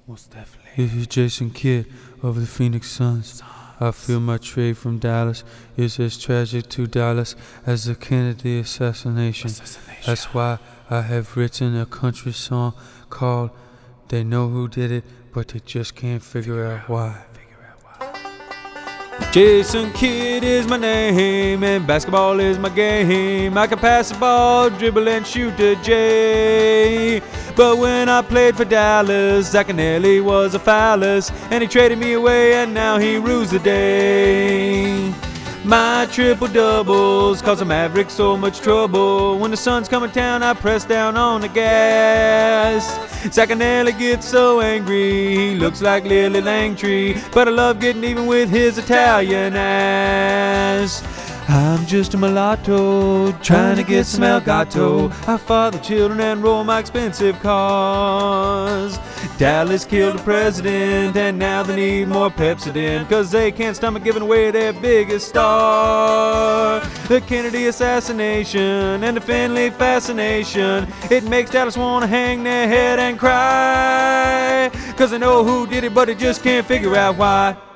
Most definitely. This is Jason Kidd of the Phoenix Suns. I feel my trade from Dallas is as tragic to Dallas as the Kennedy assassination. That's why I have written a country song called They Know Who Did It, but they just can't figure out why. Jason Kidd is my name, and basketball is my game. I can pass the ball, dribble, and shoot the J. But when I played for Dallas, Zacchinelli was a phallus, and he traded me away, and now he rules the day. My triple doubles cause the Mavericks so much trouble. When the sun's coming down, I press down on the gas. Zacchinelli gets so angry, he looks like Lily Langtree, but I love getting even with his Italian ass. I'm just a mulatto, trying to get some Elgato. I father children and roll my expensive cars. Dallas killed the president, and now they need more Pepsodent, cause they can't stomach giving away their biggest star. The Kennedy assassination and the Finley fascination, it makes Dallas wanna hang their head and cry, cause they know who did it, but they just can't figure out why.